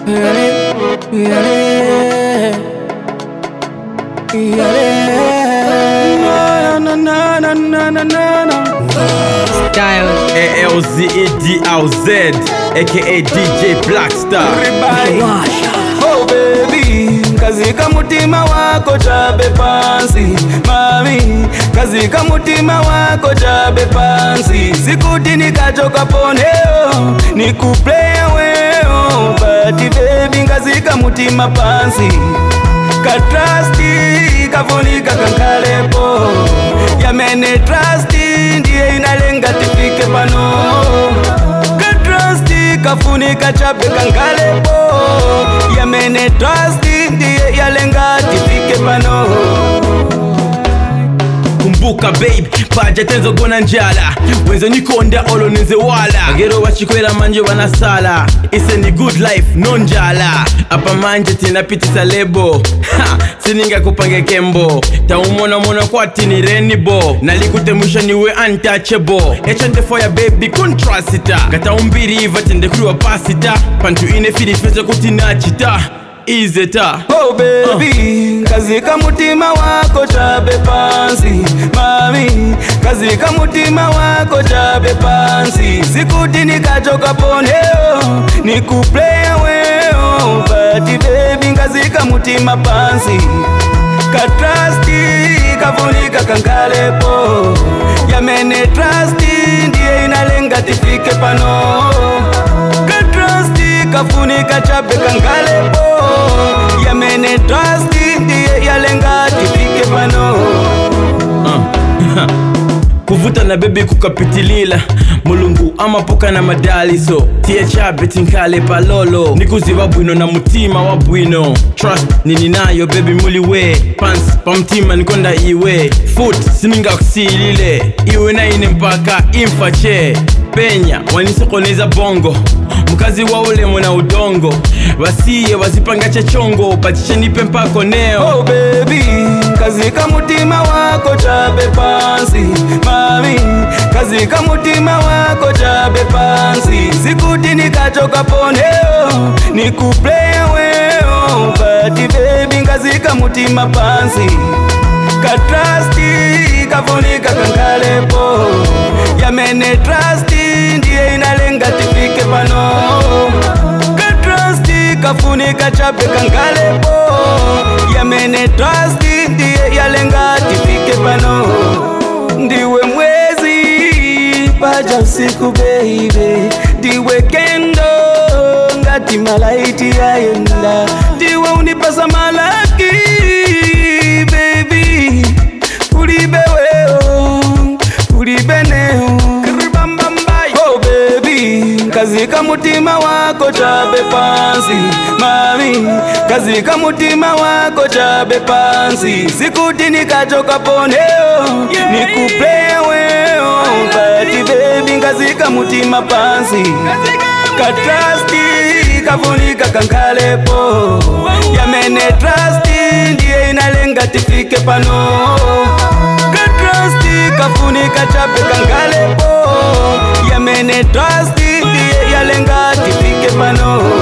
Style ALZEDLZ aka DJ Blackstar. Oh baby, kazika mutima wako chabe pansi. Mami, kazika mutima wako chabe pansi. Sikuti nikachoka poneo, nikuplaya weo. But baby, kazika mutima pansi. Katrasti, kafunika kankalepo. Yamene trusty, ndiye inalenga tifike pano. Katrasti, kafunika chabe kankalepo. Yamene trusty, ndiye yalenga tifike pano. Kumbuka babe, paja tenzo gona njala. Wenzo nikonda olo neze wala. Agero wachikwela manje wanasala. Ise ni good life, no njala. Apa manje tina pitisa lebo. Ha, sininga kupange kembo. Taumona mona kwa tini renibo. Nalikute mwisho niwe untouchable. Echande for ya baby contrasita. Gata umbiri iva tende kruwa pasita. Pantu ine fili feze kutina chita. Izeta. Oh baby, kazika mutima wako chabe pansi. Mami, kazika mutima wako chabe pansi. Sikuti nikachoka poneo, nikuplaya weo. But baby, kazika mutima pansi. Katrasti, kafunika kankalepo. Yamene trusty, ndiye inalenga tifike pano. Katrasti, kafunika chabe kankalepo. Yamene trusty, ndiye yalenga tifike pano. Kuvuta na baby kukapitilila. Mulungu amapoka na madaliso. Tie chabe tinkale palolo. Nikuziva bwino na mutima wa bwino. Trust nini nayo baby muliwe. Pants pa mtima nikonda iwe. Foot sininga kusilile. Iwe na ine mpaka infache. Penya wanisokoneza bongo. Mkazi wa ule mwana udongo. Wasiye wazipanga chechongo. Patishe nipe mpako neo. Oh baby, kazika mutima wako chabe pansi. Mami, kazika mutima wako chabe pansi. Sikuti nikachoka poneo, nikuplaya weo. But baby, kazika mutima pansi. Katrasti, kafunika kankalepo. Yamene trusty, ndiye inalenga tifike pano. Katrasti, kafunika chabe kankalepo. Yamene trusty, ndiye yalenga tifike pano. Ndiwe mwezi, paja usiku baby. Ndiwe kendo, ngati malaiti yaenda. Ndiwe unipasa malaki baby. Ulibe weo, ulibe neo. Oh baby, kazika mutima wako chabe pansi. Mami, kazika mutima wako chabe pansi. Sikuti nikachoka poneo, nikuplaya weo. But baby, kazika mutima pansi. Katrasti, kafunika kankalepo. Yamene trusty, ndiye inalenga tifike pano. Katrasti, kafunika chabe kankalepo. Yamene trusty, ndiye yalenga tifike pano.